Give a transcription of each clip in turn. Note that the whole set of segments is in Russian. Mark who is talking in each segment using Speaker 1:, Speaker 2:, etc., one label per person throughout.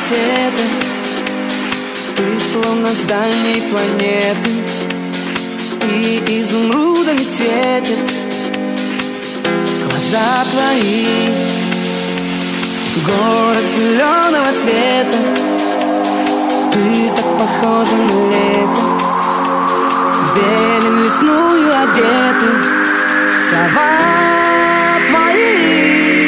Speaker 1: цвета. Ты словно с дальней планеты, и изумрудами светят глаза твои. Город зеленого цвета, ты так похожа на лето, в зелень лесную одеты слова твои.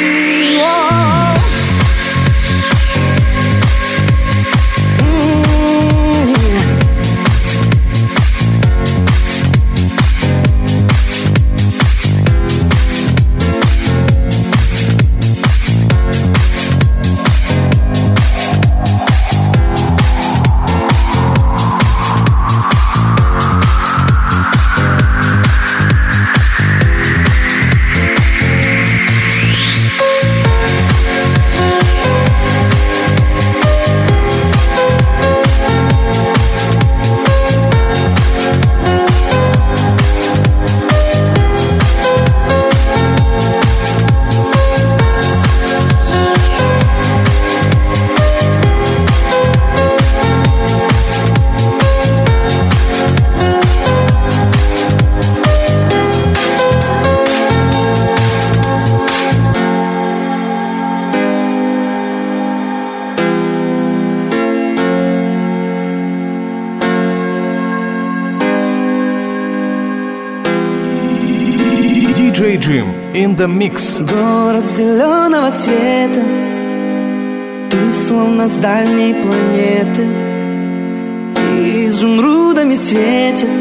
Speaker 2: DJ Jim in the mix.
Speaker 1: Город зеленого цвета, ты словно с дальней планеты, и изумрудами светят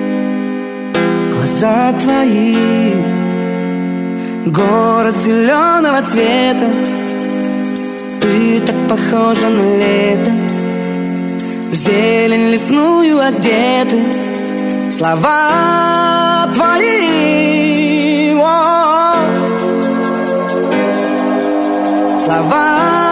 Speaker 1: глаза твои. Город зеленого цвета, ты так похожа на лето, в зелень лесную одеты слова твои. Слова